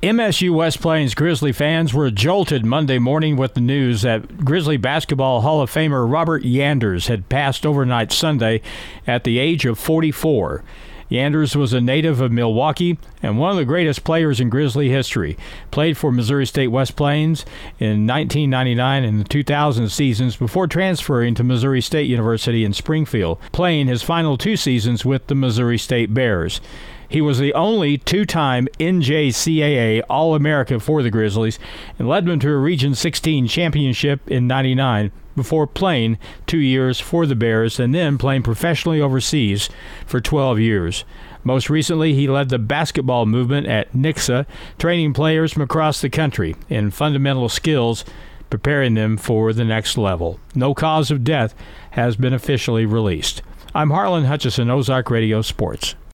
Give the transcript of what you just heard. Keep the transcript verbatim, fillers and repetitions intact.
M S U West Plains Grizzly fans were jolted Monday morning with the news that Grizzly Basketball Hall of Famer Robert Yanders had passed overnight Sunday at the age of forty-four. Yanders was a native of Milwaukee and one of the greatest players in Grizzly history. Played for Missouri State West Plains in nineteen ninety-nine and the two thousand seasons before transferring to Missouri State University in Springfield, playing his final two seasons with the Missouri State Bears. He was the only two-time N J C A A All-America for the Grizzlies and led them to a Region sixteen championship in ninety-nine before playing two years for the Bears and then playing professionally overseas for twelve years. Most recently, he led the basketball movement at Nixa, training players from across the country in fundamental skills, preparing them for the next level. No cause of death has been officially released. I'm Harlan Hutchison, Ozark Radio Sports.